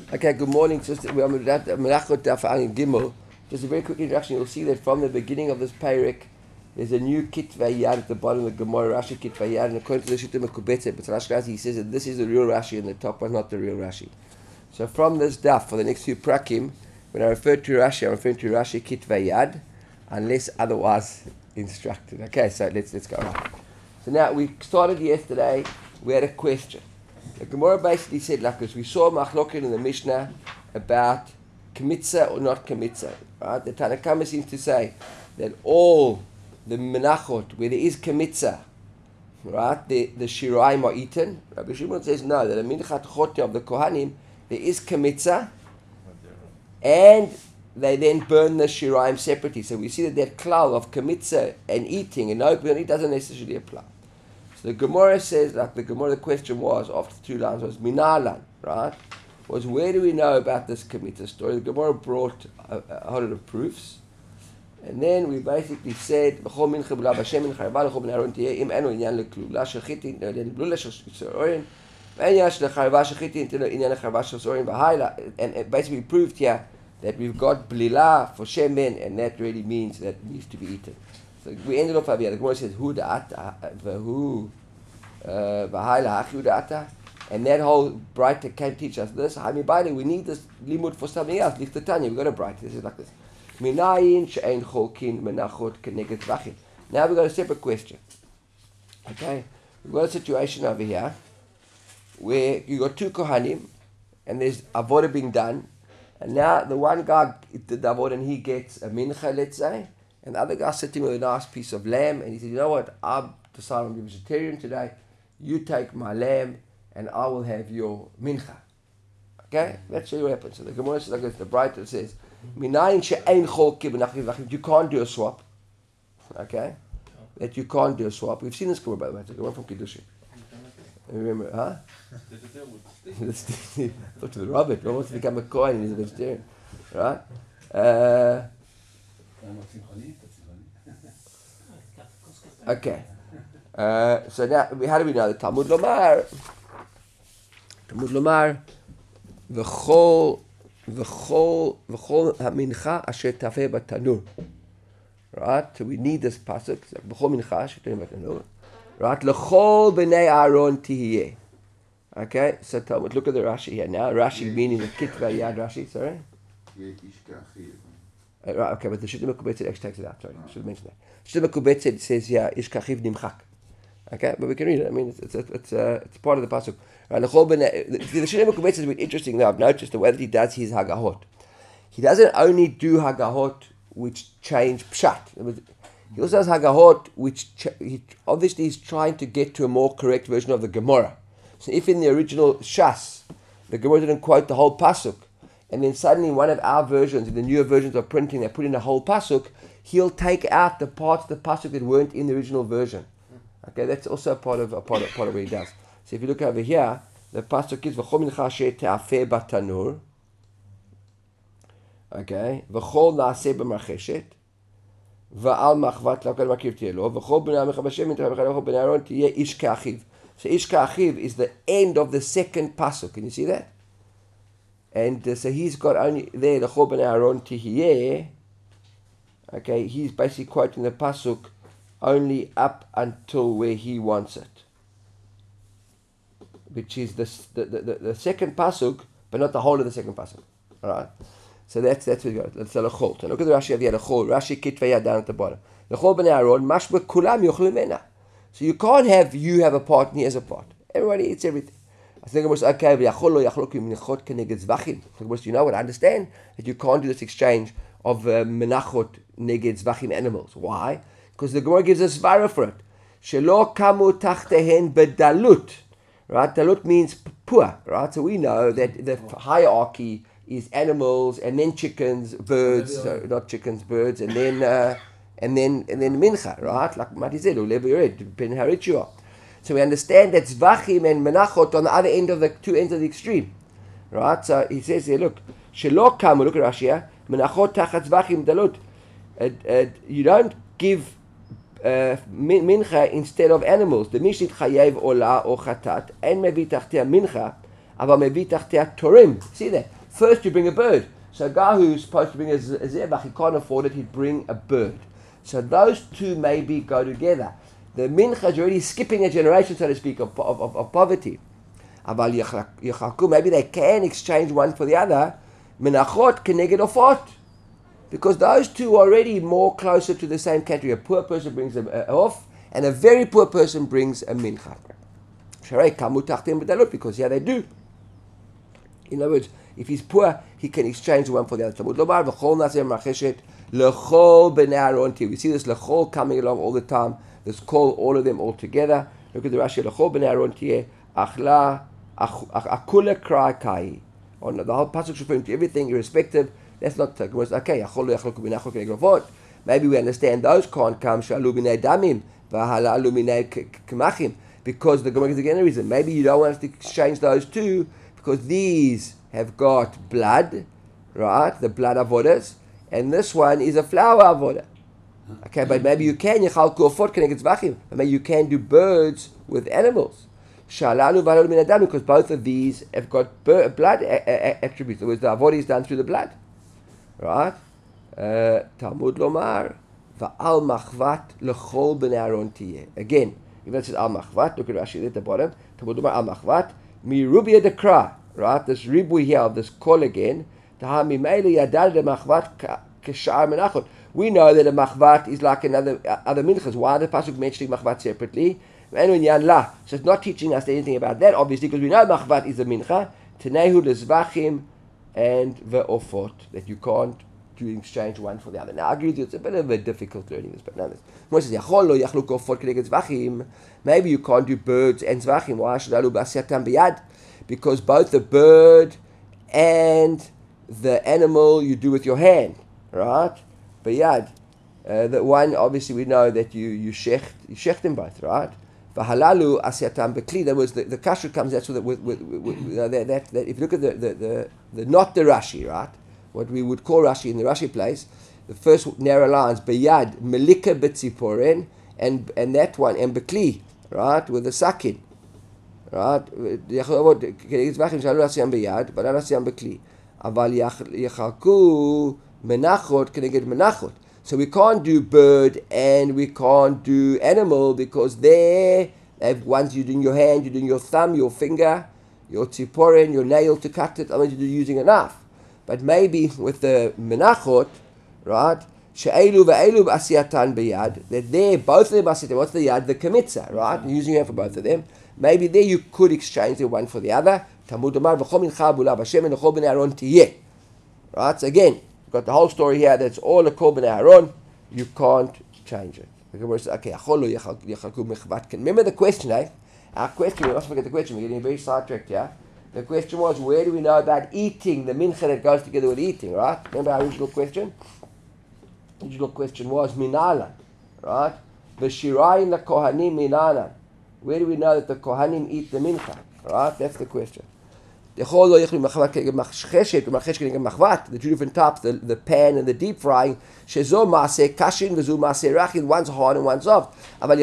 Okay, good morning. Just we're on Menachot Daf Ayin Gimel. Just a very quick introduction. You'll see that from the beginning of this parak, there's a new Kitvei Yad at the bottom of the Gemara, Rashi Kitvei Yad, and according to the Shittim Mekubetze, but Rashi he says that this is the real Rashi, and the top one's not the real Rashi. So from this Daf, for the next few prakim, when I refer to Rashi, I'm referring to Rashi Kitvei Yad, unless otherwise instructed. Okay, so let's go on. So now we started yesterday. We had a question. The Gemara basically said like this: we saw machloket in the Mishnah about kmitza or not kmitza. Right? The Tanna Kama seems to say that all the menachot where there is kmitza, right, the shiraim are eaten. Rabbi Shimon says no. That the minchat chote of the kohanim there is kmitza, and they then burn the shiraim separately. So we see that klal of kmitza and eating and open it doesn't necessarily apply. So the Gemara says, like the question was, after 2 lines, was minalan, right? Was where do we know about this Kmitza story? The Gemara brought a whole lot of proofs. And then we basically said, when basically we proved here that we've got blila for shemen, and that really means that it needs to be eaten. So we ended off over here. The Gemara says, hu da'ata, v'hu, v'haila hachi da'ata. And that whole brighter can teach us this. We need this limud for something else. Lichtatanya, we've got a brighter. This is like this. Minayin she'ein cholkin menachot keneged zvachim. Now we've got a separate question. Okay? We've got a situation over here where you got 2 kohanim and there's avodah being done. And now the one guy did the avodah and he gets a mincha, let's say. And the other guy's sitting with a nice piece of lamb, and he said, you know what, I've decided I'm going to be vegetarian today. You take my lamb, and I will have your mincha. Okay? That's what happens. So the Gemara says, like this, the Brighter says, Minayin she'ein cholkim menachim zvachim. You can't do a swap. Okay? That you can't do a swap. We've seen this Gemara, by the way. It's a Gemara from Kiddushin. Remember, huh? Talk to the Robert. He wants to become a Kohen, and he's a vegetarian. Right? Okay. So now, how do we know the Talmud Lomar? V'chol hamincha asher tafeh b'tanur. Right? So we need this pasuk. V'chol mincha asher tafeh b'tanur. Right? L'chol b'nei Aaron tihiyeh. Okay. So Talmud, look at the Rashi here now. Rashi meaning the Kitvei Yad Rashi. Sorry. Right, okay, but the Shittim Mekubetze actually takes it out. Sorry, I should have mentioned that. Shittim Mekubetze says here, Ish kachiv nimchak. Okay, but we can read it. I mean, it's part of the pasuk. Right, the Shittim Mekubetze is really interesting. Now I've noticed the way that he does his hagahot. He doesn't only do hagahot which change pshat. He also does hagahot which he obviously is trying to get to a more correct version of the Gemara. So if in the original Shas the Gemara didn't quote the whole pasuk, and then suddenly one of our versions, in the newer versions of printing, they put in a whole pasuk, he'll take out the parts of the pasuk that weren't in the original version. Okay, that's also a part of what he does. So if you look over here, the pasuk is v'chol mincha asher te'afeh b'tanur. Okay, v'chol na'aseh b'marcheshet, v'al machvat l'akal makriv tiyeh lo, v'chol b'nei ha'mecha b'shem v'chol b'nei Aaron tiyeh ish ka'achiv. So ish ka'achiv is the end of the second pasuk. Can you see that? And so he's got only there the Chol b'nei Aaron tihiyeh. Okay, he's basically quoting the pasuk only up until where he wants it, which is the second pasuk, but not the whole of the second pasuk. All right. So that's what we got. That's the Chol. So look at the Rashi over here. The Chol. Rashi Kitvei Yad down at the bottom. The Chol b'nei Aaron mashma kulam yochlu mena. So you can't have you have a part and he has a part. Everybody eats everything. I think it was okay. You know what? I understand that you can't do this exchange of menachot neged zvachim animals. Why? Because the Gemara gives us svara for it. Shelo kamu tachtehen bedalut. Right? Dalut means poor. Right? So we know that the hierarchy is animals, and then chickens, birds. So not chickens, birds, and then mincha. Right? Like Mati said, depending how rich you are. So we understand that zvachim and menachot on the other end of the 2 ends of the extreme, right? So he says here, look, shelo kamu. Look at Rashi here. Menachot tachat zvachim dalut. You don't give mincha instead of animals. The mishit chayev ola or chatat and mevi tachtia mincha, aber mevi tachtia torim. See that first you bring a bird. So a guy who's supposed to bring a zebach, he can't afford it, he'd bring a bird. So those two maybe go together. The mincha is already skipping a generation, so to speak, of poverty. Maybe they can exchange one for the other. Menachot keneged ofot. Because those two are already more closer to the same category. A poor person brings an off, and a very poor person brings a mincha. Because yeah, they do. In other words, if he's poor, he can exchange one for the other. We see this lechol coming along all the time. This call all of them all together. Look at the Rashi. Lechol b'nei Aaron tiyeh achla akula krai kai. On the whole passage referring to everything, irrespective. That's not okay. Maybe we understand those can't come shalu b'nei damim v'halalu b'nei k'machim, because the Gemara gives again a reason. Maybe you don't want us to exchange those two because these have got blood, right? The blood avodas, and this one is a flower avodah. Okay, but maybe you can maybe you can do birds with animals. Because both of these have got blood attributes. In other words, the avodah is done through the blood. Right? Talmud lomar va'al machvat lechol b'nei Aaron tiyeh. Again, even it says al machvat, look at Rashi at the bottom. Talmud lomar al machvat mi rubia dekra. Right? This ribui here of this call again. Taha mimele yadal de machvat k'shar menachot. We know that a machvat is like other minchas. Why the pasuk mentioning machvat separately? So it's not teaching us anything about that, obviously, because we know machvat is a mincha. Tenehu lezvachim and the ofot, that you can't do exchange one for the other. Now I agree with you, it's a bit of a difficult learning this, but nonetheless. Maybe you can't do birds and zvachim. Why should I do b'asyatam biyad? Because both the bird and the animal you do with your hand, right? Biyad. The one, obviously, we know that you shecht them both, right? V'halalu asyatam bekli. That was the kashrut comes. That's with that. If you look at the not the Rashi, right? What we would call Rashi in the Rashi place, the first narrow lines beyad melika betziporen and that one and bekli, right, with the sakin, right? So we can't do bird and we can't do animal because once you're doing your hand, you're doing your thumb, your finger, your tziporen, your nail to cut it, you're using a knife. But maybe with the menachot, right, she'elu ve'elu b'asiyatan b'yad, that there, both of them asiyatan, what's the yad? The kemitza, right? You're using it for both of them. Maybe there you could exchange the one for the other. Talmud Amar v'chol mincha b'ulav Hashem and l'chol b'nei Aaron tiyeh. Right, so again, you've got the whole story here, that's all a kol b'nei Aaron, you can't change it. The Gemara says, okay, remember the question, eh? Our question, we must forget the question, we're getting very sidetracked here. The question was, where do we know about eating, the mincha that goes together with eating, right? Remember our original question? The original question was, minalan, right? V'shirayim l'kohanim minalan. Where do we know that the kohanim eat the mincha, right? That's the question. The two different types, the pan and the deep frying, shezo maaseh kashin v'zu maaseh rachin, one's hard and one's soft. Maybe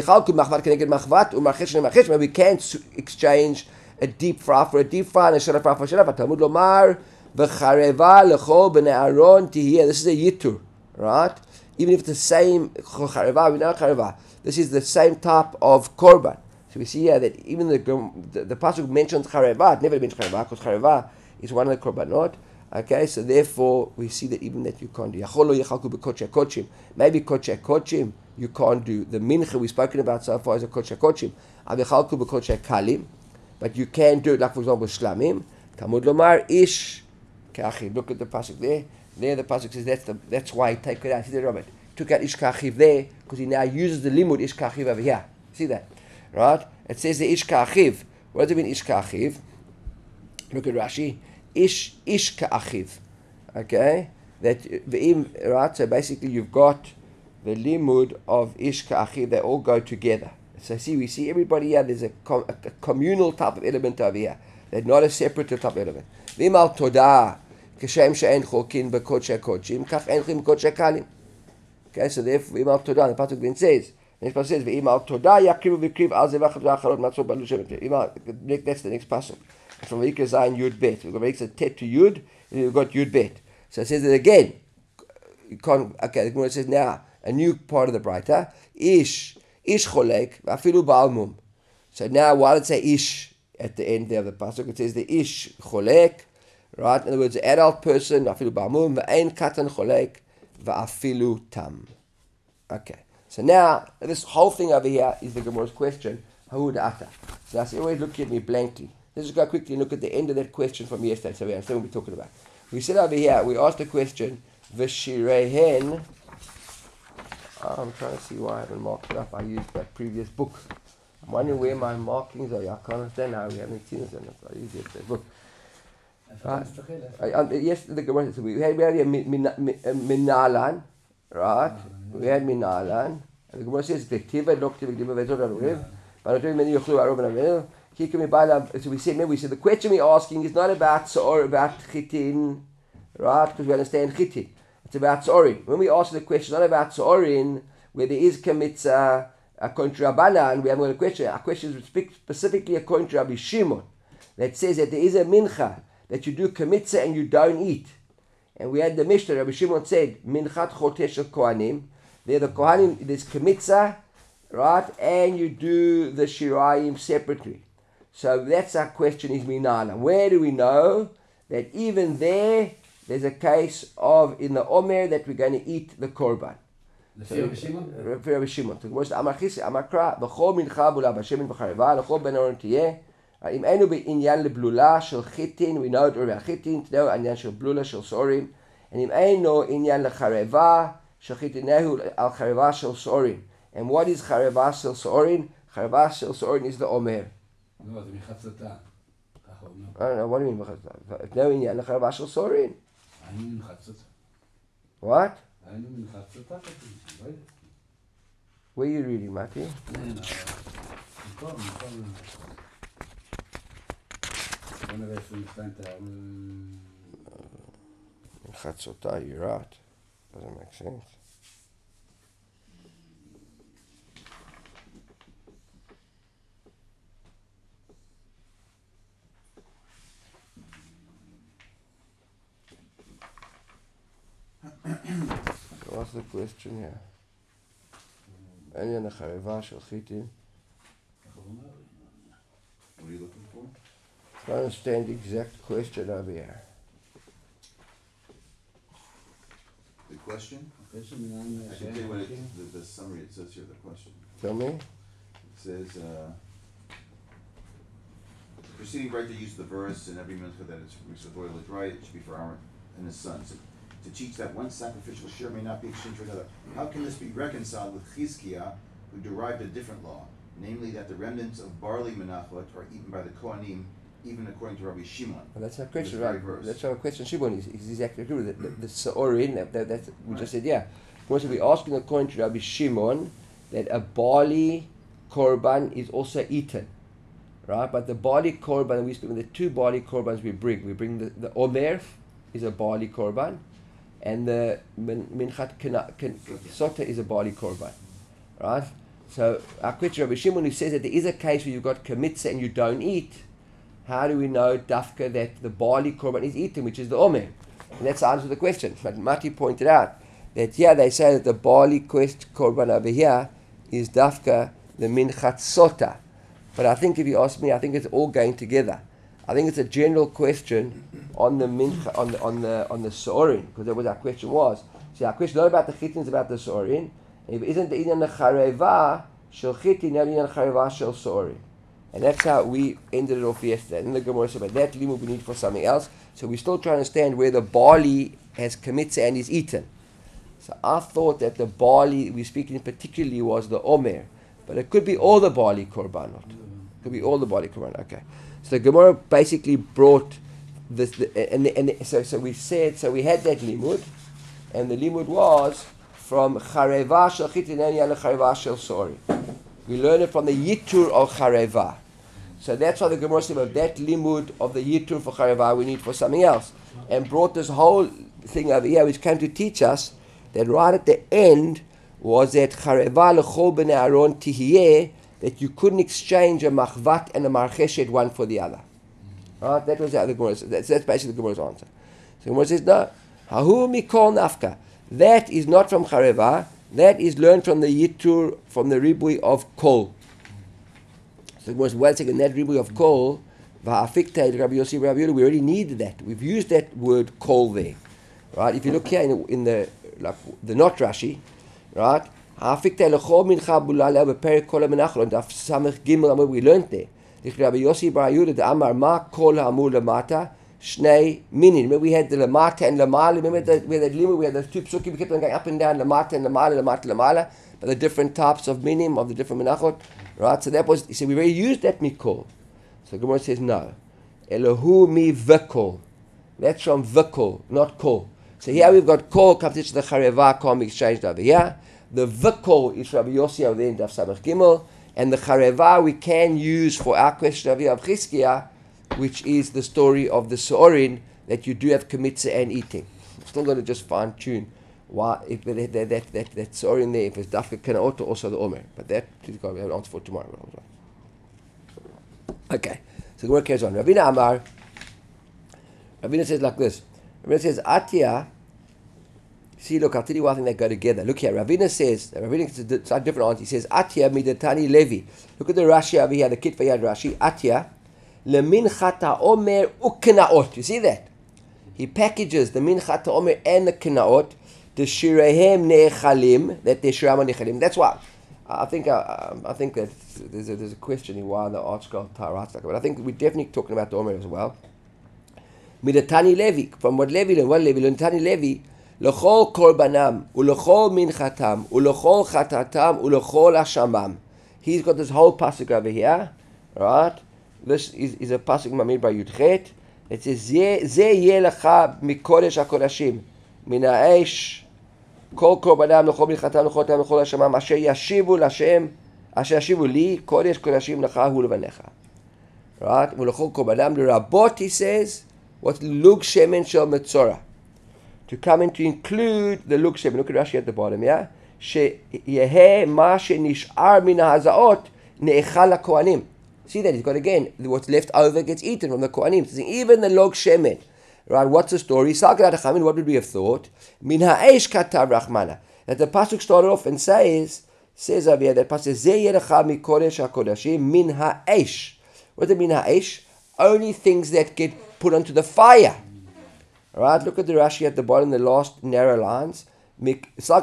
we can't exchange a deep fry for a deep fry and a shalaf fry for a shalaf. Talmud lomar v'chareva lechol b'nei Aaron tihiyeh. This is a yitur, right? Even if it's the same chareva, we know chareva. This is the same type of korban. So we see here that even the pasuk mentions chareva, it never mentions chareva because chareva is one of the korbanot. Okay, so therefore we see that even that you can't do. Yachol lo yechalku b'kodesh kodesh. Maybe kodesh kodesh you can't do. The mincha we've spoken about so far is a kodesh kodesh. Avichalku b'kodesh kalim. But you can do it, like for example, shlamim. Talmud lomar ish ka'achiv. Look at the pasuk there. There the pasuk says that's why he take it out. See that, Robert? Took out ish ka'achiv there because he now uses the limud ish ka'achiv over here. See that, right? It says the ish ka'achiv. What does it mean ish ka'achiv? Look at Rashi. Ish ka'achiv. Okay, that right. So basically, you've got the limud of ish ka'achiv. They all go together. So we see everybody here, there's a communal type of element over here. They're not a separate type of element. V'imal todah, kashem she'en chokin b'kodesh kodshim, kach enchim b'kodesh kalim. Okay, so therefore, v'imal todah, the pasuk then says, v'imal todah yakrivu v'kriv al zevach v'acharot matzot balu shevet. That's the next pasuk. From Vayikra Zayin Yud Bet. We've got Vayikra Tet to Yud, and we've got Yud Bet. So it says it again. You can't, okay, the Gemara says now, a new part of the Braita, Ish Cholek, Afilu Balmum. So now, why did it say Ish at the end there of the pasuk? It says the Ish Cholek, right? In other words, the adult person, Afilu Balmum, V'ein Katan Cholek, V'afilu Tam. Okay. So now, this whole thing over here is the Gemara's question, Ha'ud Ata. So I say, always look at me blankly. Let's just go quickly and look at the end of that question from yesterday, so we understand what we're talking about. We said over here, we asked the question, V'shirehen. I'm trying to see why I haven't marked it up. I used that previous book. I'm wondering where my markings are. I can't understand how we haven't seen this in it. I used that book. Yes, the Gemara. So we had a Minalan, right? We had Minalan. And the Gemara says, so we said the question we're asking is not about Tzor, about Chitin, right? Because we understand Chitin. It's about Tzorin. When we ask the question, not about Tzorin, where there is Kamitza, according to Rabbanan, we haven't got a question. Our question is specifically according to Rabbi Shimon, that says that there is a mincha, that you do Kamitza and you don't eat. And we had the Mishnah, Rabbi Shimon said, Minchat Chotesh Kohanim. There the Kohanim, there's Kamitza, right? And you do the Shirayim separately. So that's our question is Minana. Where do we know that even there's a case of in the Omer that we're going to eat the Korban? Rabbi Shimon. So most Amarchis Amakra B'chol Mincha Bula B'Shemin B'Chareva L'chol Ben Oren Tiyeh. Im Enu B'Inyan LeBlula Shel Chitin. We know it already. Chitin. Today Inyan Shel Blula Shel Sorim. And Im Enu Inyan LeChareva Shel Chitinehu Al Chareva Shel Sorim. And what is Chareva Shel Sorim? Chareva Shel Sorim is the Omer. No, זה מחצתה. I don't know, what do you mean מחצתה? No עניין לחרבה של סורין. היינו מחצתה. What? היינו מחצתה. Where are you reading, Mati? מקום. בוא נראה 22 מחצותה, you're right. Doesn't make sense. What's the question here? עניין החרבה של חיטין. What are you looking for? I don't understand the exact question over here. The question? I can tell you what the summary it says here, the question. Tell me. It says, preceding right to use the verse in every mincha that it's oil is right, it should be for Aaron and his sons. To teach that one sacrificial share may not be exchanged for another. How can this be reconciled with Chizkiah, who derived a different law, namely that the remnants of barley menachot are eaten by the Kohanim, even according to Rabbi Shimon? Well, that's our question, right? That's our question. Shimon is exactly true. The Sa'orin, that's we just said, yeah. Of we're asking according to Rabbi Shimon that a barley korban is also eaten, right? But the barley korban, we speak of the two barley korbans we bring. We bring the Omer is a barley korban, and the Minchat Sota is a barley korban, right? So our question, Rabbi Shimon, who says that there is a case where you've got Kamitza and you don't eat, how do we know Dafka that the barley korban is eaten, which is the Omer? And that's the answer to the question. But Mati pointed out that here they say that the barley korban over here is Dafka the Minchat Sota. But I think if you ask me, I think it's all going together. I think it's a general question on the mincha, on the Sorin, because that was our question was. See, our question not about the chitin, it's about the Sorin. If it isn't the inyan the chareva shel chitin, now inyan chareva shel Sorin. And that's how we ended it off yesterday. And the Gemara said, but that limud we need for something else. So we're still trying to understand where the barley has kamitza and is eaten. So I thought that the barley we're speaking particularly was the Omer. But it could be all the barley korbanot. It could be all the barley korbanot. Okay. So the Gemara basically brought this, so we said, so we had that limud, and the limud was from chareva shel chitin and chareva shel sori. We learned it from the yitur of chareva. So that's why the Gemara said of that limud of the yitur for chareva we need for something else, and brought this whole thing over here, which came to teach us that right at the end was that chareva lechol bnei Aaron tihiyeh, that you couldn't exchange a machvat and a marcheshet one for the other. Right? That was how the Gemara says. That's basically the Gemara's answer. So the Gemara says, no. Hahu mikol nafka. That is not from Chareva. That is learned from the Yitur, from the Ribui of Kol. So the Gemara says, well, second, that Ribui of Kol, V'afikta, Rabbi Yossi, Rabbi Yehuda, we already needed that. We've used that word Kol there. Right? If you look here in the not Rashi, right? Ha'afikta lechol mincha bulala beperek kol ha'menachon, daf samech gimel, we learned there. Rabbi Yossi Bar Yehuda, the Amar ma kol ha'amur lamata, shnei minin. Remember we had the lamata and lamala. Remember we had that limud, we had those two psukim, we kept on going up and down, lamata and lamala, lamata, lamala, but the different types of minim, of the different menachot. Right? So that was, he said, we already used that mikol. So Gemara says, no. Elohu mi v'kol. That's from v'kol, not kol. So here we've got kol, comes to the chareva, kol exchanged over here. The v'kol is Rabbi Yossi over there in Daf Samech Gimel. And the chareva we can use for our question of Chizkiah, which is the story of the Seorin, that you do have kmitza and eating. I'm still going to just fine tune why if that Seorin there, if it's dafka kanaot or also the Omer. But that we have an answer for tomorrow. Okay, so the word carries on. Ravina Amar. Ravina says like this. Ravina says Atiyah. See, look, I'll tell you one thing that go together. Look here, Ravina says, it's a different answer. He says, Atiyah midatani Levi. Look at the Rashi over here, the Kitva Yad Rashi. Atiyah, leminchata omer uknaot. You see that? He packages the minchata omer and the knaot, the shirehem nechalim, that they shirama nechalim. That's why. I think that there's a question here why the article writes like that. But I think we're definitely talking about the omer as well. Midatani Levi, from what Levi learned, Tani Levi, L'chol korbanam, u'l'chol minchatam, u'l'chol chatatam, u'l'chol hashamam. He's got this whole pasuk over here, right? This is a pasuk mamid by Yudchet. It says, Ze yeh lecha mikodesh hakodashim, min ha'esh, kol korbanam, l'chol minchatam, l'chol chatatam, l'chol hashamam, asher yashivu l'Hashem, asher yashivu li, kodesh kodashim lecha hu levanecha. Right? U'l'chol korbanam, l'rabot, he says, what's lug shemen shel metzorah. To come in to include the look shemen. Look at Rashi at the bottom, yeah? Sheyehe ma shenishar min hazaot ne'echal hakohanim. See that? He's got again, what's left over gets eaten from the kohanim. So even the log shemen. Right, what's the story? What would we have thought? Min ha'esh katav rachmana. That the pasuk started off and says over here, that pasuk says, Ze yerecha mikodesh hakodashim min ha'esh. What does it mean ha'esh? Only things that get put onto the fire. Right, look at the Rashi at the bottom, the last narrow lines. The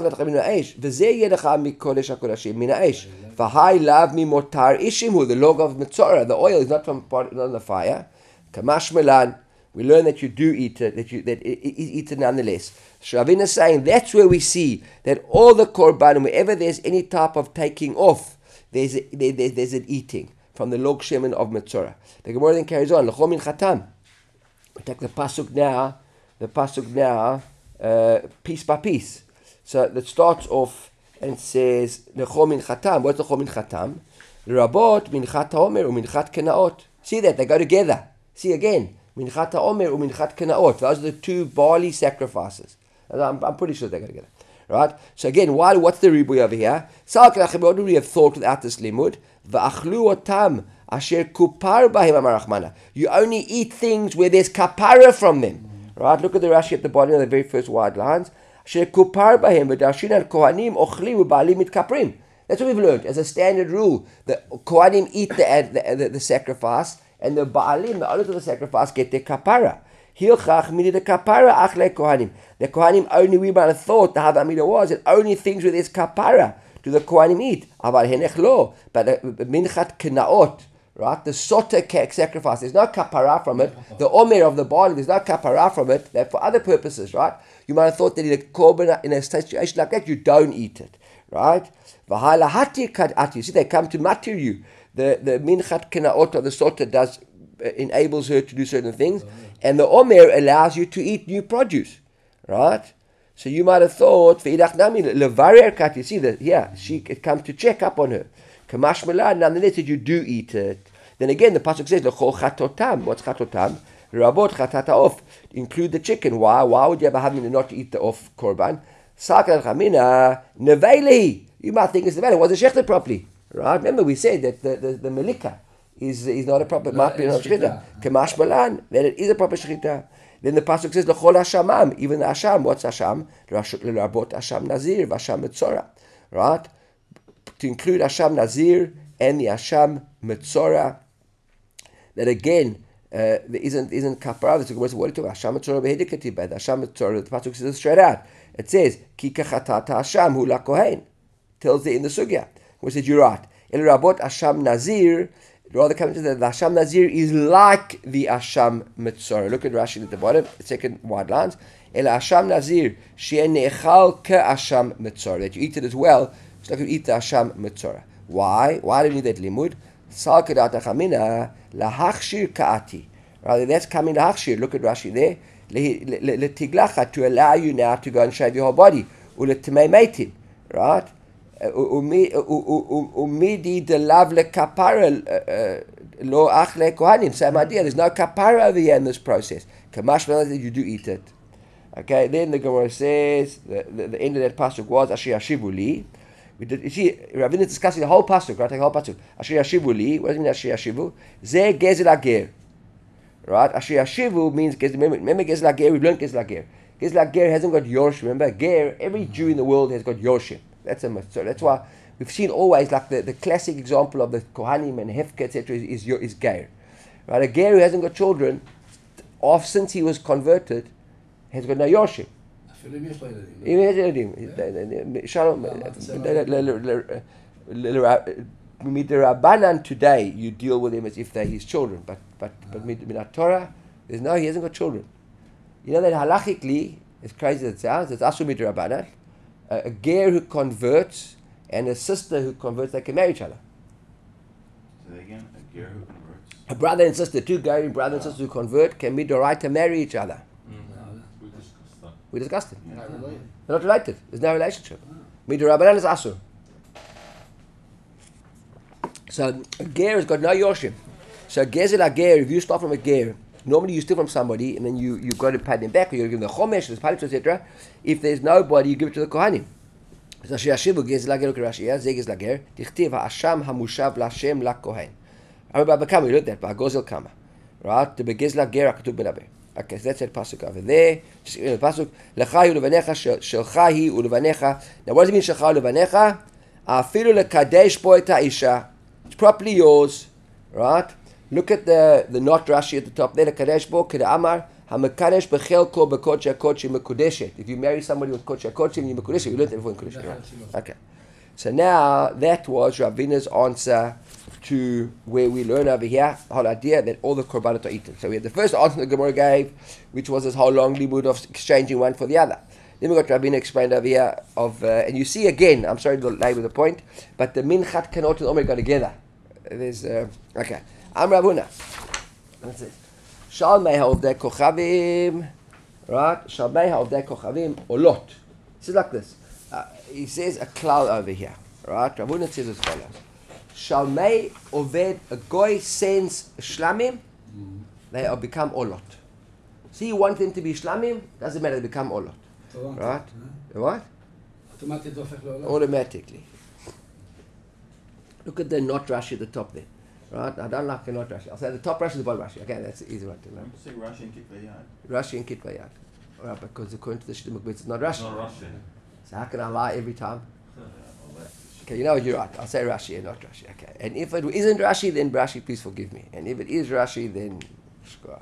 log of Metzorah, the oil is not from part of the fire. Kamash melan, we learn that you do eat it, that it is eaten nonetheless. Ravina is saying that's where we see that all the korban, wherever there's any type of taking off, there's an eating from the log shemen of Metzorah. The Gemara then carries on. L'chol min chatam. We take the pasuk now. Piece by piece. So that starts off and says, L'chol min chatam. What's l'chol min chatam? Rabot minchat ha'omer u'minchat kenaot. See that? They go together. See again. Minchat ha'omer u'minchat kenaot. Those are the two barley sacrifices. I'm pretty sure they go together. Right? So again, what's the ribuy over here? What do we have thought without this limud? V'achlu otam asher kupar b'hem amar Rachmana. You only eat things where there's kapara from them. Right? Look at the Rashi at the bottom of the very first wide lines. Asher kupar b'hem v'darshin al kohanim ochlim u'ba'alim mitkaprim. That's what we've learned as a standard rule. The kohanim eat the sacrifice, and the ba'alim, the owners of the sacrifice, get their kapara. Hilchach midi the kapara achle kohanim. The kohanim only, we might have thought the Havamida was that only things where there's kapara do the kohanim eat. Aval henech lo, but the minchat kenaot, right? The sota sacrifice, there's no kapara from it. The omer of the barley, there's no kapara from it. That for other purposes, right? You might have thought that in a korban, in a situation like that, you don't eat it, right? V'hala hati kad ati. See, they come to matir you. The minchat kenaot of the sota enables her to do certain things, and the omer allows you to eat new produce, right? So you might have thought, see that, yeah, it comes to check up on her. Kamash melan, nonetheless, that you do eat it. Then again, the pasuk says, l'chol chatotam. What's chatotam? Rabot chatata off. Include the chicken. Why? Why would you ever have me not to eat the off korban? Sakal chamina neveilehi. You might think it's the value. Was it shechted properly? Right? Remember we said that the melika is not a proper No, matbir it's of shechita. shechita. Kemash balan, then it is a proper shechita. Then the pasuk says lechol hashamam, even the hasham. What's hasham? L'rabot hasham nazir v'hasham metzora, right? To include hasham nazir and the hasham metzora. That again, there isn't kapara. There's a word what it talks hasham metzora behedikati bed. Hasham metzora. The pasuk says straight out. It says ki kachatata hasham hu lakohen. Tells it in the sugya. Which says you're right. El rabot hasham nazir. Rather coming to the hasham nazir is like the hasham metzora. Look at Rashi at the bottom, second wide lines. El hasham nazir she'en ne'echal ke hasham metzora. That you eat it as well. It's like you eat the hasham metzora. Why? Why do we need that limud? Sal kedat achamina lahachshir kaati. Rather, that's coming lahachshir. Look at Rashi there. Letiglacha, to allow you now to go and shave your whole body. Uletemei meitim, right? Umidi de lavle kapara lo achle kohanim. Same idea. There's no kapara over here in this process. Kamash that you do eat it. Okay. Then the Gemara says the end of that pasuk was Asher Yashivu Li. We did. You see, Ravina is discussing the whole pasuk. Right, take the whole pasuk. Asher Yashivu Li. What does it mean? Asher Yashivu. Ze gezel ager. Right. Asher Yashivu means remember gezel ager. We've learned gezel ager. Gezel ager hasn't got yorshim. Remember, ger. Every Jew in the world has got yorshim. That's a so that's why we've seen always like the classic example of the Kohanim and Hefka etc. is ger, right? A ger who hasn't got children, since he was converted, has got no yorshim. אפילו אם יש לו ילדים. Even has ילדים. Shalom. Rabbanan today you deal with him as if they're his children, but minat Torah, he hasn't got children. You know that halachically, as crazy as it sounds, it's asu mit Rabbanan. A ger who converts and a sister who converts, they can marry each other. Say that again. A ger who converts. A brother and sister, two Gerim brothers and sisters who convert can be the right to marry each other. We discussed it. Not related. They're not related. There's no relationship. Midrabanan is asur. So a ger has got no yorshim. So a gezel a ger, if you start from a ger, normally you steal from somebody and then you got to pay them back, or you give them the chomesh, the palit, etc. If there's nobody, you give it to the kohanim. So shiashivu gezel a ger, look at Rashi, gezel a ger, tichtiv ha'asham hamushav l'Hashem l'kohen. I remember Bakama, we learned that, by Gozel Kama. Right? The gezel a ger, hakatub belaber. Okay, so that's that pasuk over there. Just the pasuk, lecha hu levanecha, shelcha hi ulevanecha. Now what does it mean, shelcha ulevanecha? Afilu lekadesh bo et ha'isha. It's properly yours, right? Look at the not Rashi at the top there. Lekadesh bo keda amar hamekadesh bechelko bekodesh hakodshim mekudeshet. If you marry somebody with kodesh hakodshim, you mekudeshet. We learned that before in kodesh. Right? Okay. So now that was Ravina's answer to where we learn over here the whole idea that all the korbanot are eaten. So we had the first answer the Gemara gave, which was this whole long limud of exchanging one for the other. Then we got Ravina explained over here and you see again, I'm sorry to labor the point, but the minchat kanot and omer go together. There's okay. Am Ravuna. That's it. Shal meha of the kochavim, right? Shal meha of the kochavim olot. This is like this. He says a cloud over here, right? Ravuna says as follows. Shalmei oved, a goy sends shlamim, they are become olot. See, you want them to be shlamim, doesn't matter, they become olot. Right? What? Automatically. Look at the not Rashi at the top there. Right? I don't like the not Rashi. I'll say the top Rashi, the bottom Rashi. Okay, that's the easy one to learn. Say Rashi and Kitvayad. Rashi and Kitvayad. Right, because according to the Shittim Mikbetz, it's not Rashi. Not Russian. So how can I lie every time? Okay, you know what, you're right. I'll say Rashi and not Rashi. Okay. And if it isn't Rashi, then Rashi, please forgive me. And if it is Rashi, then shkoach.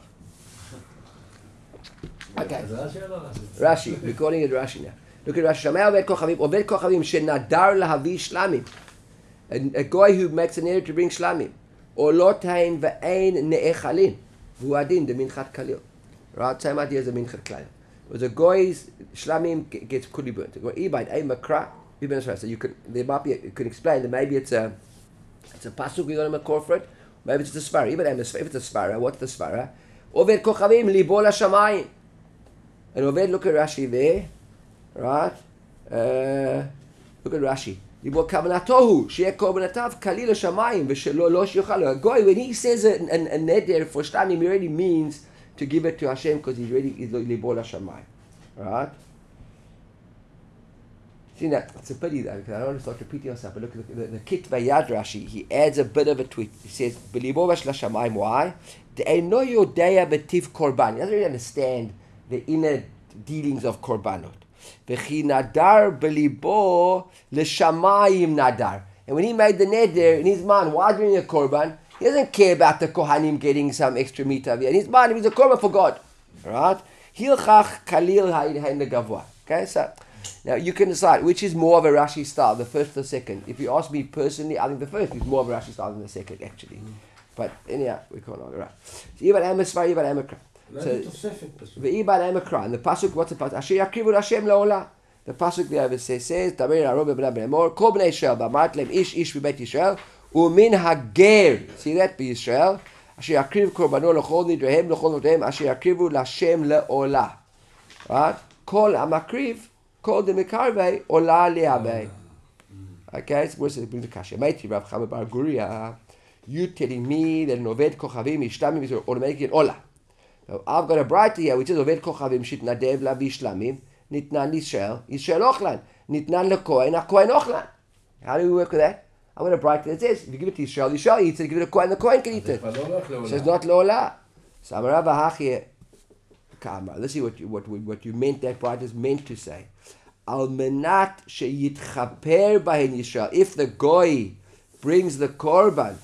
Okay. Rashi, we're calling it Rashi now. Look at Rashi. Shamei oved kochavim, oved kochavim shenadar lahavi shlamim. A guy who makes an error to bring shlamim. Olotain ve'ein ne'echalin. Vuadin de minchat kalil. Right, same idea as a minchat kalil. Was a guy's shlamim gets kuli burnt. Ibaid a makra. So you could there might be you can explain that maybe it's a pasuk we got a makor for it. Maybe it's a svara. Even if it's a svara, what's the svara? Oved kochavim libol hashamayim. And Oved, look at Rashi there, right? Look at Rashi. Libol kavanatohu she'eh korbanatav kalil hashamayim v'shelo lo shiochalo. A guy when he says a neder for shlamim, he already means to give it to Hashem because he's libol hashamayim, right? See, now, it's a pity though, because I don't want to start repeating myself, but look at the Kitvei Yad Rashi, he adds a bit of a tweak. He says, B'libo v'shla shamayim, why? De'eino yodea b'tiv korban. He doesn't really understand the inner dealings of korbanot. V'chi nadar b'libo l'shamayim nadar. And when he made the neder, in his mind, why doing a korban? He doesn't care about the Kohanim getting some extra meat over here. In his mind, he's a korban for God. Right? Hilchach kalil ha'in gavua. Okay, so now you can decide which is more of a Rashi style, the first or the second. If you ask me personally, I think the first is more of a Rashi style than the second, actually. But anyhow, we can't argue. Right. So Ibad Emisvar, Ibad Emekra. And the pasuk, what's the pasuk? Asher yakrivu Hashem laolah. The pasuk there says, Taber Arobe B'nai B'nai Kol B'nai Yisrael B'amart Lem Ish V'Beit Yisrael U'min Hager. See that? B'Yisrael. Asher yakriv korbano l'chol nidrehem l'chol notehem Asher yakrivu l'Hashem laolah. Right? Kol Amakriv. Called the Mekarvei Ola Liabei. Okay, so where's it brings the kasha? Mighty Rav Chama Bar Guria, you telling me that an Oved Kochavim Ishlamim is automatically an Ola. Now I've got a brighter here which is Oved Kochavim Shitnadev La Vishlamim Nitnan Yisrael Ochlan Nitnan LeKohen HaKohen Ochlan. How do we work with that? I've got a brighter that says if you give it to Yisrael, Yisrael eats it. Give it to Kohen, the Kohen can eat it. So it's not Lola. So Amarav Hachie. Let's see what you meant, that part is meant to say. Al menat sheyitchaper bahen Yisrael. If the goy brings the korban,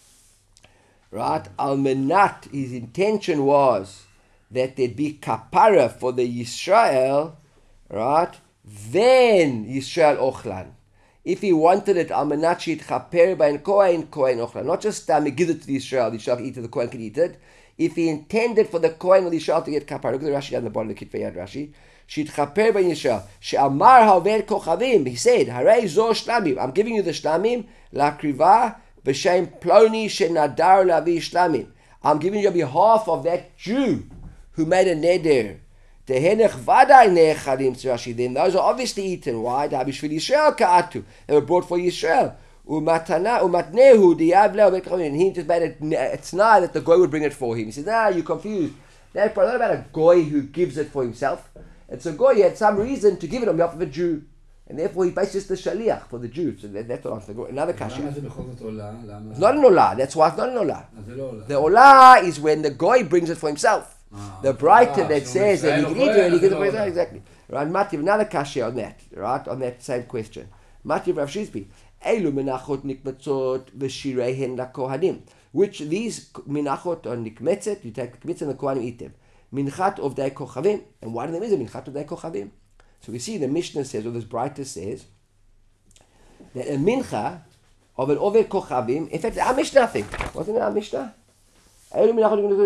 right? Al menat, his intention was that there'd be kapara for the Yisrael, right? Then Yisrael ochlan. If he wanted it, al menat sheyitchaper bahen kohen ochlan. Not just he gives it to the Yisrael can eat it, the kohen can eat it. If he intended for the Kohen or the Yisrael to get kapara, look at the Rashi down the bottom of the Kitvei Yad Rashi. Shitchaper ben Yisrael. She'amar ha'oved kochavim. He said, Harei zo shlamim. I'm giving you the shlamim. La'kriva b'shem ploni she'nadar lavi shlamim. I'm giving you on behalf of that Jew who made a neder. Tehenech vadai nechadim tzrashi. Then those are obviously eaten. Why? B'shvil Yisrael ka'atu. They were brought for Yisrael. Umatnehu diavle oved kochavim. And he just made it tzna that the goy would bring it for him. He said, nah, you're confused. That's not about a goy who gives it for himself. It's a goy, he had some reason to give it on behalf of a Jew. And therefore he basically just the shaliach for the Jew. So that's what I'm saying. Another kasha. It's not an olah. That's why it's not an olah. The olah is when the goy brings it for himself. The brighter that says that he can eat it and he gives it for himself. Exactly. Right, Mativ, another kasha on that. Right, on that same question. Mativ Rav Shizbi. Elu menachot nikmetzot v'shirehen lakohanim. Which these menachot are nikmetzet, you take the kmitz and the kohanim eat them. Minchat of Dei Kochavim. And one of them is a Minchat of Dei Kochavim. So we see the Mishnah says, or this Breita says, that a Mincha of an Oved Kochavim, in fact, our Mishnah thing. Wasn't it our Mishnah? Sorry,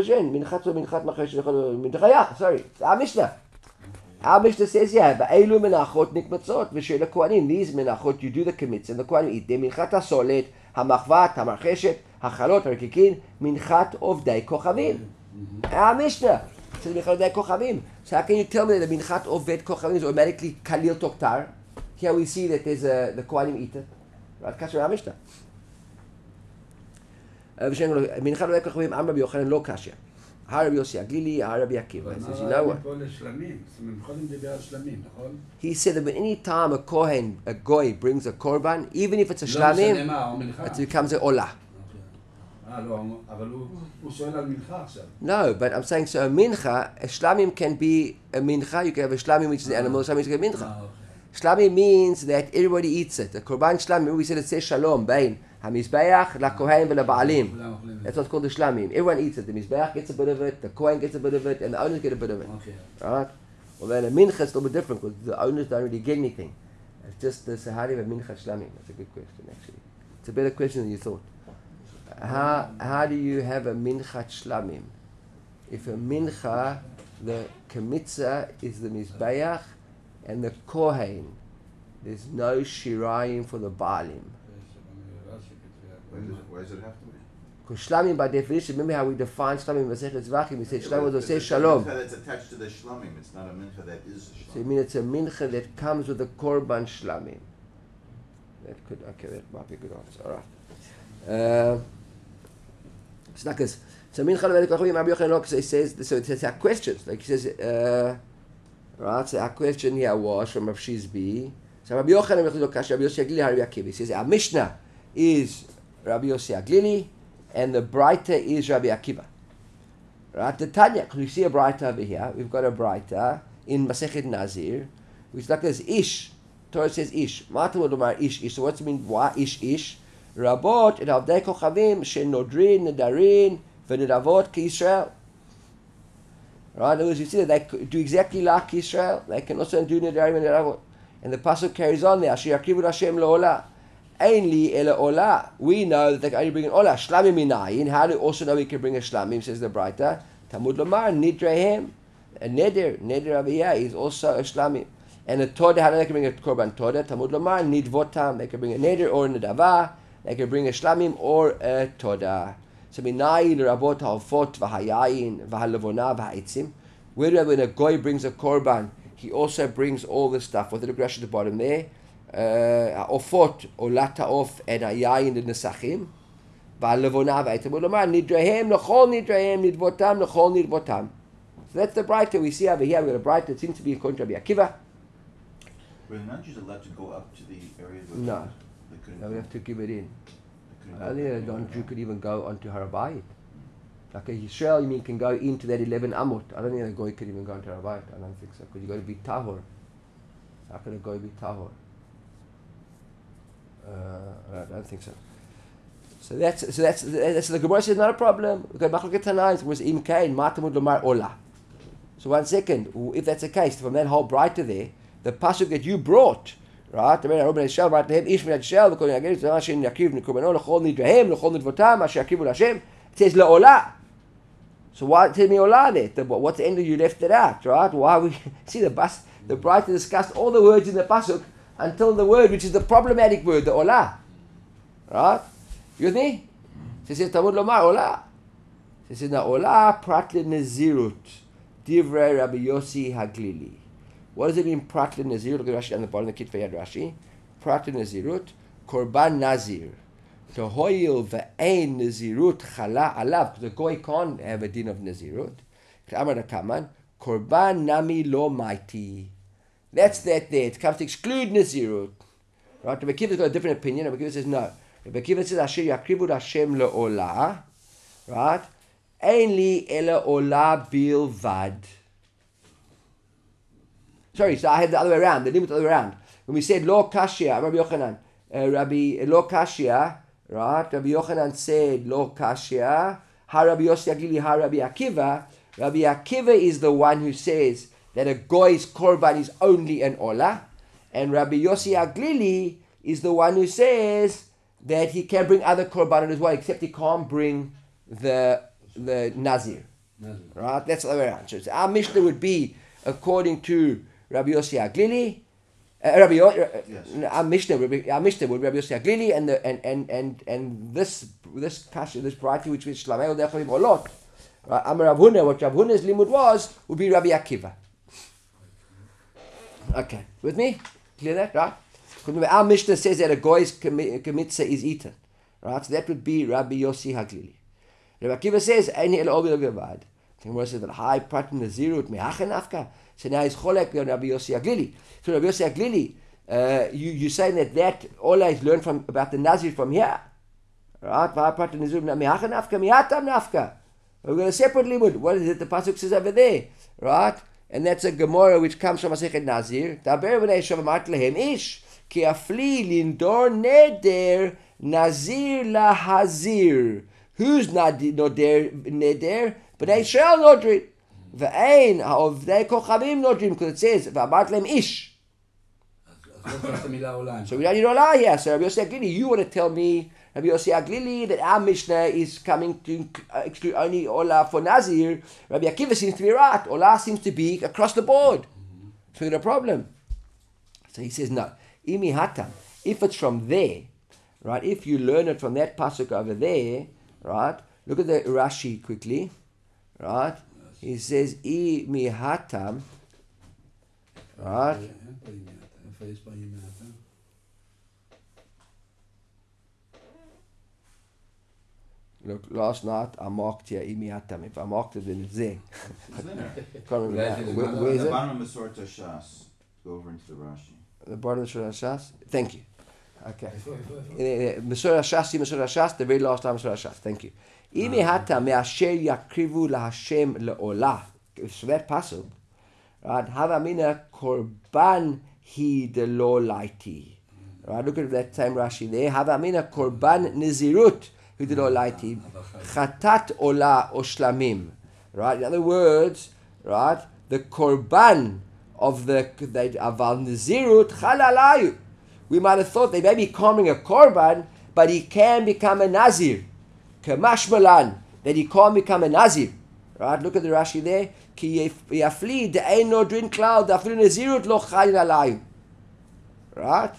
it's our Mishnah. Our Mishnah says, yeah, Ba'elu Menachot Nikmatzot, V'shel HaKohanim. These Menachot, you do the Kemitz, and the Kohanim eat them. Minchat HaSolet, HaMachvat, HaMarcheshet, HaChalot, HaRkikin, Minchat of Dei Kochavim. Our Mishnah. So how can you tell me that the Minchat Oved Kochavim is automatically Kalil Toktar? Here we see that there's the Kohanim eat it. Right? Kasha our Mishnah. Minchat Oved Kochavim Am Rabbi Yochanan lo Kasha. Ha Rabbi Yossi Aglili, Ha Rabbi Akiva. He says, you know what? He said that when any time a Kohen, a Goy, brings a Korban, even if it's a Shlamim, it becomes an Olah. No, but I'm saying so a mincha, a shlamim can be a mincha. You can have a shlamim which is the animal, shlamim which is a mincha. Shlamim means that everybody eats it. The korban shlamim, we said it says shalom bein hamizbeach la kohen v'la ba'alim. That's what's called the shlamim. Everyone eats it. The mizbeach gets a bit of it, the kohen gets a bit of it, and the owners get a bit of it. Right? Well, then a mincha is a little bit different because the owners don't really get anything. It's just the sahari of a mincha shlamim. That's a good question, actually. It's a better question than you thought. How do you have a minchat shlamim? If a mincha, the kmitza is the mizbeach and the kohen, there's no shirayim for the baalim. Why does it have to be? Because shlamim by definition, remember how we define shlamim in Masechet Zvachim? We said shlamim was say shalom. It's a mincha that's attached to the shlamim. It's not a mincha that is a shlamim. So you mean it's a mincha that comes with the korban shlamim? That might be a good answer. All right. So Mincha Oved Kochavim Rabbi Yochanan says, so it says our questions. Like he says, right, so our question here was from Rav Shizbi. So Rabbi Yochanan Rabbi Yossi Aglili, Rabbi Akiva. He says our Mishnah is Rabbi Yossi Aglili, and the Braita is Rabbi Akiva. Right? The Tanya, because we see a Braita over here. We've got a Braita in Masechet Nazir, which like this Ish. Torah says Ish. Matam Lomar Ish Ish. So what's it mean? Why Ish Ish? Rabot et Avdei Kochavim Shenodrin Nedarin V'Nedavot K'Yisrael. Right? In other words, you see that they do exactly like Israel. They can also do Nedarim and Nedavot. And the pasuk carries on there. Asher Yakivu Hashem LaOlah. Ainli Ela Olah. We know that they can only bring an Olah. Shlamim Minayin. How do we also know we can bring a Shlamim? Says the Braita. Tamud Lomar Nidrehem. A Neder Aviyah is also a Shlamim. And a Todah, how do they can bring a Korban Todah? Tamud Lomar Nidvotam. They can bring a Neder or a Nedavah. They can bring a Shlamim or a Todah. So Minayin Rabot Halfot V'Hayayin V'Halavona V'Ha'itzim. Where do when a Goy brings a Korban, he also brings all the stuff. What the Rashi at the bottom there? Ofot, Olata Of, and Hayayin the Nesachim. V'Halavona V'Ha'itzim. Nidrehem, L'chol Nidrehem, Nidvotam, L'chol Nidvotam. So that's the Braita we see over here. We've got a Braita that seems to be according to Rabbi Akiva. Were the non-Jews allowed to go up to the areas where No. they couldn't No, we go? have to give it in. They couldn't I go think a there? non-Jew could even go onto Har Habayit. Like a Yisrael, you mean, can go into that 11 Amot. I don't think a Goy could even go into Har Habayit. I don't think so. Because you got to be Tahor. How can a Goy be Tahor? I don't think so. So that's the Gemara says not a problem. We've got Machlokes Tanaim was Im Kain Matamud Lomar Olah. So 1 second, if that's the case, from that whole Braita there, the pasuk that you brought, right? The Rabbi Shel, right? Lehem Ish Minad Shel, because again it's Hashem Yakiv Nikubanon L'chol Nidrehem L'chol Nidvotam Asher Yakivu L'Hashem. It says LaOlah. So why tell me Olah there? What's the end of you left it out, right? Why we see the Braita discussed all the words in the pasuk until the word which is the problematic word, the Olah, right? You with me? It says Tamud Lomar Olah. It says now Olah Prat LeNazirut Divrei Rabbi Yossi Haglili. What does it mean, Prat LeNazirut? Look at Rashi on the bottom of the Kitvei Yad Rashi. Prat LeNazirut, Korban Nazir. To hoil ve'ein Nazirut chala alav. Because the Goy can't have a din of Nazirut. Amar Kaman, Korban Nami Lo Mighty. That's that there. It comes to exclude Nazirut. Right? Rabbi Akiva's got a different opinion. Rabbi Akiva says no. Rabbi Akiva says Asher Yakrivu Hashem LaOlah. Right? Ainli ela olah bilvad. Sorry, so I had the other way around, the limit the other way around. When we said lo kashia, Rabbi Yochanan, lo kashia, right? Rabbi Yochanan said lo kashia, ha Rabbi Yossi Aglili, ha Rabbi Akiva. Rabbi Akiva is the one who says that a goy's korban is only an olah, and Rabbi Yossi Aglili is the one who says that he can bring other korban as well, except he can't bring the Nazir. Right? That's the other way around. So our Mishnah would be according to Rabbi Yossi Aglili. Our Mishnah would be Rabbi Yossi Aglili, and this kasha, this variety which is Shlamei Odechavim Olot. Amar Rav Huna, what Rav Huna's limud would be Rabbi Akiva. Okay, with me? Clear that, right? Because our Mishnah says that a goy's kmitza is eaten, right? So that would be Rabbi Yossi Haglili. Rabbi Akiva says, "Ein el obil gavad." The Gemara says, "But high prat nazirut mehachen afka." So now he's cholek on Rabbi Yossi Aglili. So Rabbi Yossi Aglili, you saying that olah is learned from about the nazir from here, right? High prat nazirut mehachen afka mihatam nafka. We've got a separate limud. What is it? The pasuk says over there, right? And that's a Gemara which comes from Masechet Nazir. Daber v'nei shavamat lehem ish ki afli lindor neder nazir lahazir. Who's not neder? But they shall nodrin. Ve'ein of they kochavim nodrin, because it says v'amat lehem ish. So we don't need olah here. So Rabbi Yossi Aglili, you want to tell me, Rabbi Yossi Aglili, that our Mishnah is coming to exclude only olah for Nazir. Rabbi Akiva seems to be right. Olah seems to be across the board. So we got a problem. So he says no. Imi hatam. If it's from there, right? If you learn it from that pasuk over there, right? Look at the Rashi quickly, right? He says imi hatam, right? Look, last night I marked here imi hatam. If I marked it, then it's there. It's there. Can't remember now. Where is The it? bottom of Masorta Shas. Go over into the Rashi. The bottom of Mesorah Shas. Thank you. Okay. Mesorah Shas, the very last time Mesorah Shas. Thank you. Imi hata me'asher yakrivu laHashem le'olah. So that pasuk, right? Hava mina korban hi de lo laiti. Right? Look at that same Rashi there. Hava mina korban nizirut hi de lo laiti. Chatat olah oshlamim. Right? In other words, right? The korban of the aval nizirut chalalayu. We might have thought they may be coming a korban, but he can become a nazir. Kamashmalan, that he can't become a nazir. Right? Look at the Rashi there. Ki yafli de'eino drin klal dafli nazirut lo chalalayu. Right?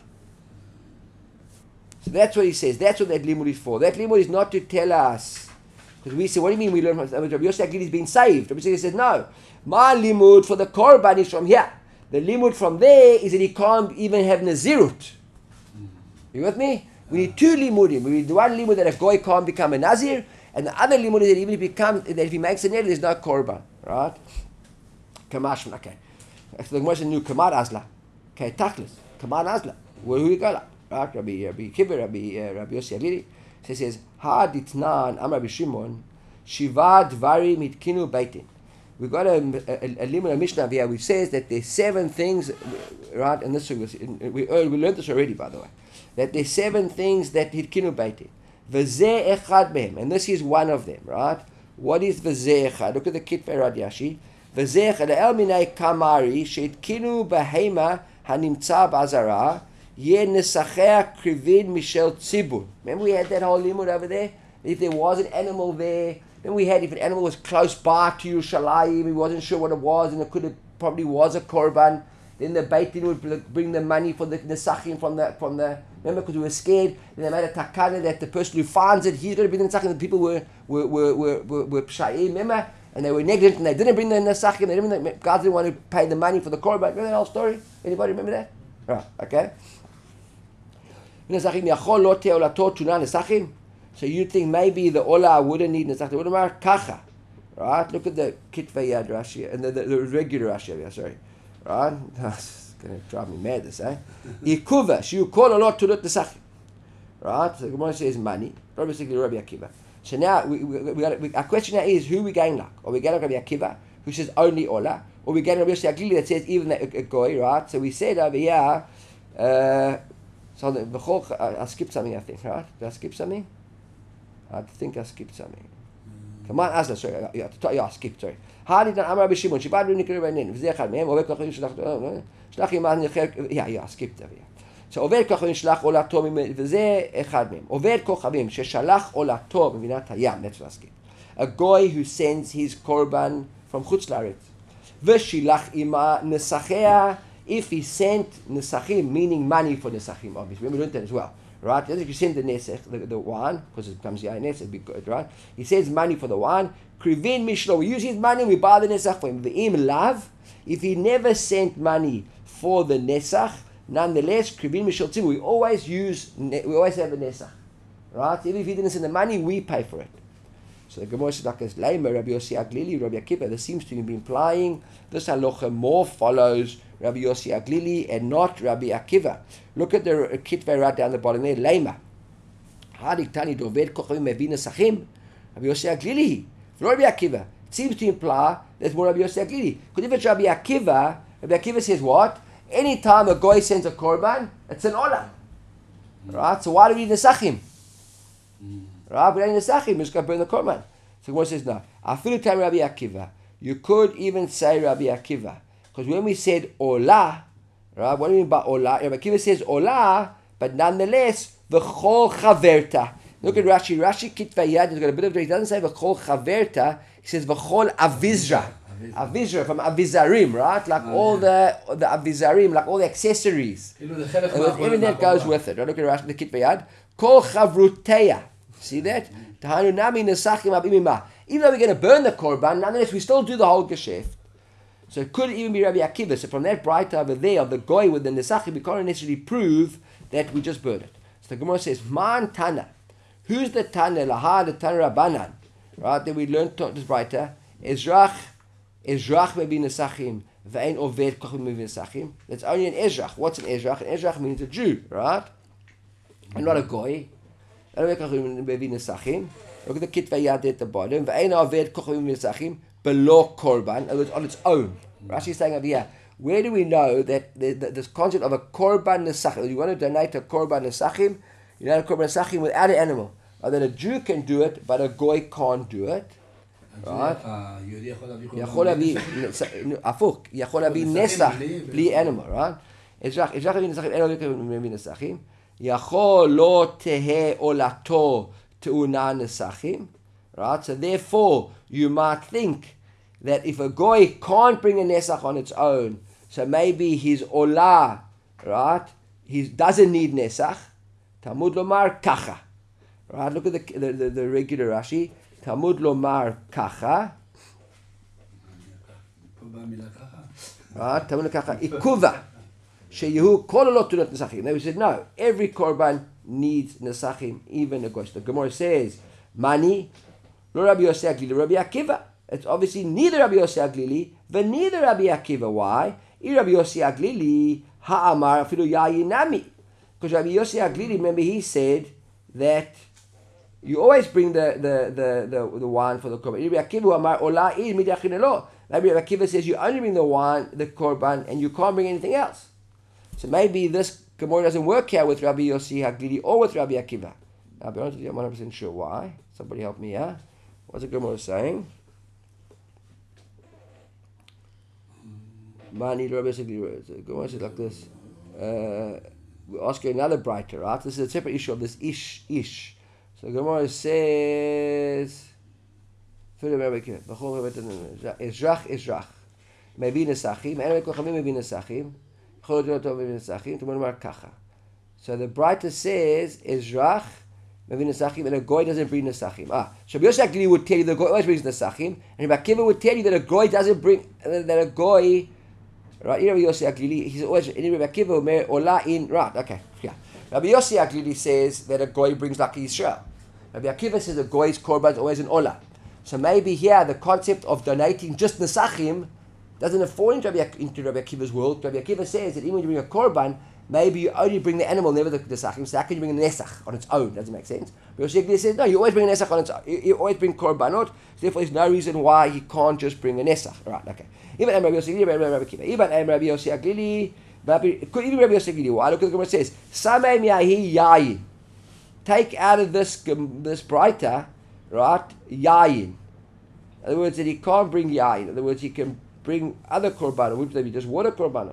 So that's what he says. That's what that limud is for. That limud is not to tell us. Because we say, what do you mean we learn from Rabbi Yossi Aglili is being saved? Rabbi Yossi says, no. My limud for the korban is from here. The limud from there is that he can't even have nazirut. You with me? We need two limudim. We need one limud that a goy can't become a nazir, and the other limud is that even if he makes a neder, there's no korban. Right? Kamashman, okay. So the Gemara says, new kamar azla. Okay, tachlis. Kamar azla. Where do we go? Right? Rabbi Kibbur, Rabbi Yossi Aglili. So he says, Ha ditnan am Rabbi Shimon, shiva dvarim hitkinu beitin. We've got a limud, a Mishnah here, which says that there's 7 things, right? And this we learned this already, by the way. That there's 7 things that hitkinu beitin. V'zeh echad behem, and this is one of them, right? What is v'zeh echad? Look at the Kitvei Rad Yashi. V'zeh echad el minei kamari shehitkinu behema hanimtza b'azara ye nesachea krivin mishel tzibur. Remember we had that whole limud over there? If there was an animal there, then we had if an animal was close by to Yerushalayim, he wasn't sure what it was, and it probably was a korban. Then the Beit Din would bring the money for the nesachim from the. Remember, because we were scared. Then they made a takana that the person who finds it, he's going to bring the nesachim. The people were psha'im, remember, and they were negligent, and they didn't bring the nesachim. God didn't want to pay the money for the korban. Remember that whole story? Anybody remember that? Right. Okay. Nesachim yachol lo teh olato tuna nesachim. So you think maybe the olah wouldn't need nesach? What about kacha? Right? Look at the Kitvei Yad Rashi and the regular Rashi. Sorry. Right? That's going to drive me mad. This, eh? Yikuva. She call a lot to the nesach. Right? So the Gemara says money. Rabbi Akiva. So now our question now is who we going like? Are we going like Rabbi Akiva, who says only olah, or we going Rabbi Yossi Aglili that says even a goy? Right? So we said over here. So I skipped something. I think. Right? Did I skip something? I think I skipped something. Come on, Asla, sorry. Yeah, I skipped, sorry. How did Amar Rabbi Shimon? Shibad Runikir Benin. V'zeh echad mehem. Oved kochon shlach. Shlach iman necher. Yeah, I skipped over here. So Oved kochon shlach olato v'zeh echad mehem. Oved kochavim sheshalach olato b'minat hayam. That's what I skipped. A guy who sends his korban from Chutz La'aretz. V'shilach ima nesachea. If he sent nesachim, meaning money for nesachim, obviously. Remember, we learned that as well. Right? If you send the nesech, the wine, because it becomes yain nesech, be good, right? He sends money for the wine. Krivin mishlo, we use his money, we buy the nesach for him. V'im lav, if he never sent money for the nesach, nonetheless, krivin mishlo tzibur, we always have a nesach, right? Even if he didn't send the money, we pay for it. So the Gemara says like this, Leimer, Rabbi Yossi Aglili, Rabbi Akiva, this seems to be implying this halacha more follows Rabbi Yossi Aglili and not Rabbi Akiva. Look at the Kitvei right down the bottom there, Leimer. Hadik tani doved kochavim mevin nesachim, Rabbi Yossi Aglili, Rabbi Akiva. It seems to imply there's more Rabbi Yossi Aglili. Because if it's Rabbi Akiva says what? Anytime a goy sends a korban, it's an olah. Right? So why do we need nesachim? Right? We don't need nesachim, we're just going to burn the korban. So one says no. Afilu time Rabbi Akiva. You could even say Rabbi Akiva. Because when we said olah, right? What do you mean by olah? Rabbi Akiva says olah, but nonetheless, v'chol chaverta. Look at Rashi. Rashi Kitvei Yad, he's got a bit of it. He doesn't say v'chol chaverta, he says v'chol avizra. Avizra from avizarim, right? Like all the avizarim, like all the accessories. And everything that goes with it. Right? Look at Rashi, the Kitvei Yad. Kol chavruteya. See that? Even though we're going to burn the korban, nonetheless we still do the whole geschäft. So it could even be Rabbi Akiva. So from that bright over there of the goy with the nesachim, we can't necessarily prove that we just burned it. So the Gemara says, Man Tana. Who's the Tana? Laha, the Tana Rabbanan. Right, that we learned this brighter. Ezrach bebi nesachim. Ve'ein oved kochim v'nesachim. That's only an Ezrach. What's an Ezrach? An Ezrach means a Jew, right? And not a goy. Look at the Kitvei Yad at the bottom. Ve'ein oved kochim v'nesachim below korban. In other words, on its own. Rashi is saying over here, where do we know that this concept of a korban nesachim? You want to donate a korban nesachim? You donate a korban nesachim without an animal. Or that a Jew can do it, but a goy can't do it. Right? יכול להביא, הפוך, יכול להביא נסח בלי animal, right? אזרח מביא נסחים, אין לו מביא נסחים. יכול לא תהה עולתו טעונה נסחים. Right? So therefore, you might think that if a goy can't bring a nesach on its own, so maybe his olah, right? He doesn't need nesach. Talmud lomar kacha. Right? Look at the regular Rashi. Talmud lomar kacha. Right? Talmud kacha ikuva. Sheyehu kol olot tunot nesachim. Now we said no. Every korban needs nesachim, even a gosh. The Gemara says, mani lo Rabbi Yossi Aglili, Rabbi Akiva. It's obviously neither Rabbi Yossi Aglili, but neither Rabbi Akiva. Why? Rabbi Yossi Aglili ha'amar afilu yayinami. Because Rabbi Yossi Aglili, remember, he said that you always bring the wine for the korban. Rabbi Akiva amar ola is midachin lo. Rabbi Akiva says you only bring the wine, the korban, and you can't bring anything else. So maybe this Gemara doesn't work here with Rabbi Yossi Aglili or with Rabbi Akiva. I'll be honest with you, I'm 100% sure why. Somebody help me here. What's the Gemara saying? Mani Rabbi Yossi Aglili. The Gemara says like this. We ask you another brighter, right? This is a separate issue of this ish. So the Gemara says, Ezrach. Maybe nesachim. Anyway, kochamim maybe nesachim. So the brighter says Ezrach maybe nesachim, and a goy doesn't bring nesachim. So Rabbi Yossi Aglili would tell you the goy always brings nesachim, and Rabbi Akiva would tell you that a goy doesn't bring that a goy. Right, Rabbi Yossi Aglili, he's always in Rabbi Akiva ola in right. Okay, yeah. Rabbi Yossi Aglili says that a goy brings like Yisrael. Rabbi Akiva says a goy's korban is always an ola. So maybe here the concept of donating just nesachim doesn't fall into Rabbi Akiva's world. Rabbi Akiva says that even when you bring a korban, maybe you only bring the animal, never the nesachim. So how can you bring a nesach on its own? Doesn't make sense. Rabbi Yossi Aglili says no, you always bring a nesach on its own. You always bring korbanot. So therefore, there's no reason why he can't just bring a nesach. Right? Okay. Even Rabbi Yossi Aglili, even Rabbi Yossi Aglili, even Rabbi Yossi Aglili. Why? Look at the Gemara says, Samei miyahi yayin. Take out of this brighter, right? Yayin. In other words, that he can't bring yayin. In other words, he can bring other korbanos, which may be just water korbanos.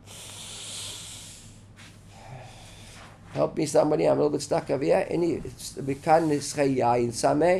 Help me, somebody. I'm a little bit stuck over here. Mikan nischei yayin samei.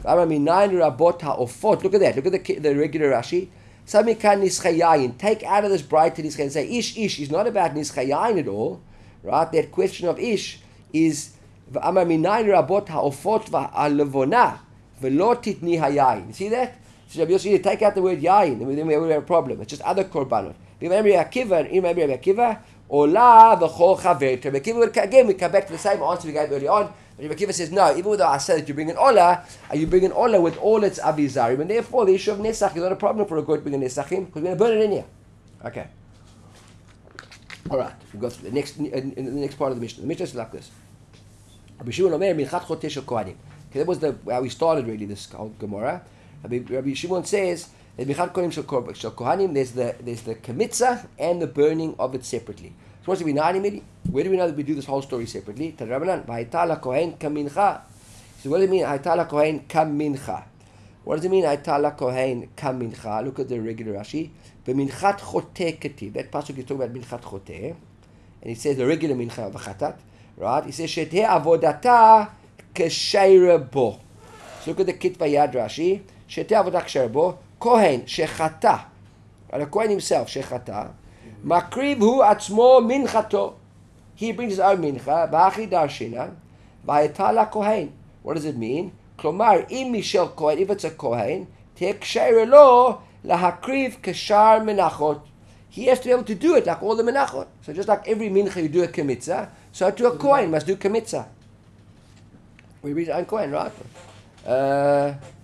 Look at that. Look at the regular Rashi. Take out of this bright to nischei and say ish. Is not about nischei yayin at all, right? That question of ish is v'amar minayin rabot ha'ofot v'alevona v'lo titni hayayin. See that? So Rabbi Yossi, take out the word yayin, and then we have a problem. It's just other korbanot. Remember Akiva, ola v'chol chaver. Rabbi Akiva, again, we come back to the same answer we gave early on. Rabbi Akiva says, no, even though I said that you bring an olah, you bring an olah with all its avizarim, and therefore the issue of nesach is not a problem for a goy to bring a nesachim, because we're going to burn it in here. Okay. All right, we go through the next part of the Mishnah. The Mishnah is like this. Rabbi Shimon Omer, Minchat Choteh Shel Kohanim. Okay, that was how we started really this whole Gemara. Rabbi Shimon says that Minchat Kohanim Shel Kohanim, there's the kmitza and the burning of it separately. So what's the binari? Where do we know that we do this whole story separately? Tarabanan, V'hayta lakohen kamincha. So what does it mean? Hayta lakohen kamincha. What does it mean? Hayta lakohen kamincha. Look at the regular Rashi. B'minchat choteh ketiv. That pasuk is talking about minchat choteh, and he says the regular mincha v'chatat. Right? He says sheteh avodata kesheira bo. So look at the Kitvei Yad Rashi. Sheteh avodata kesheira bo. Kohen shechata. The Kohen himself shechata. Makriv hu atzmo minchato. He brings his own mincha. Ba'achi darshina. V'hayta lakohen. What does it mean? Klomar im mishel kohen. If it's a kohen, teh kesheira lo lahakriv keshar menachot. He has to be able to do it like all the menachot. So just like every mincha you do a kmitza, so to a kohen must do kmitza. We read it on kohen, right?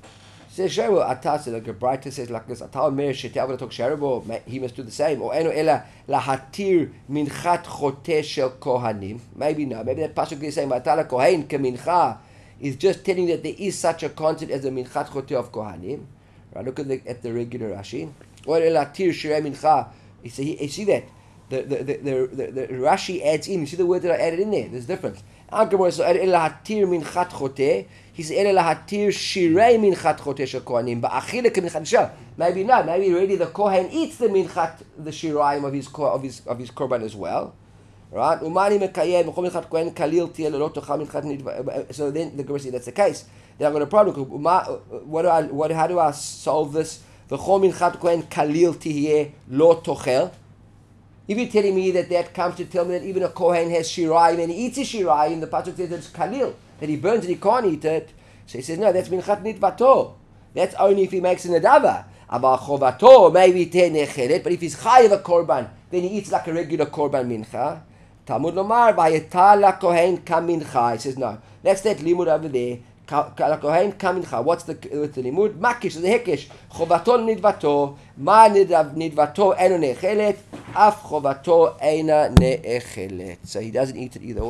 Says Sherebo, Atas, like a brighter says like this, Atal Mer Shetel Tok Sherebo, he must do the same. Or Eno Ela Lahatir Minchat Chote Shel Kohanim. Maybe not. Maybe that pasuk is saying Atala Kohen Kemincha is just telling that there is such a concept as a Minchat Chote of Kohanim. Right? Look at the regular Rashi. Or Elatir Shirei Mincha. You see that? The Rashi adds in. You see the word that I added in there? There's a difference. He said, shirei minchat chote shel kohanim, ba'achile keminchat shel. Maybe not. Maybe already the kohen eats the minchat, the shiraim of his korban as well, right? Umani mekayem b'chol minchat kohen kalil tiel lo tochal minchat nidva. So then the Gemara says that's the case. Then I've got a problem. How do I solve this? V'chol minchat kohen kalil tiye lo tochel. If you're telling me that comes to tell me that even a kohen has shiraim and he eats his shiraim, the pasuk says that it's kalil, that he burns and he can't eat it. So he says, no, that's minchat nitvato. That's only if he makes an adava. Aval chovato, maybe te nechelet, but if he's chayiv a korban, then he eats like a regular korban mincha. Talmud lomar, vayeta la kohen kam mincha. He says, no, that's that limud over there. La kohen kam mincha. What's the limud? Makish, the hekesh. Chovato nidvato, ma nidvato eno nechelet, af chovato eina nechelet. So he doesn't eat it either way.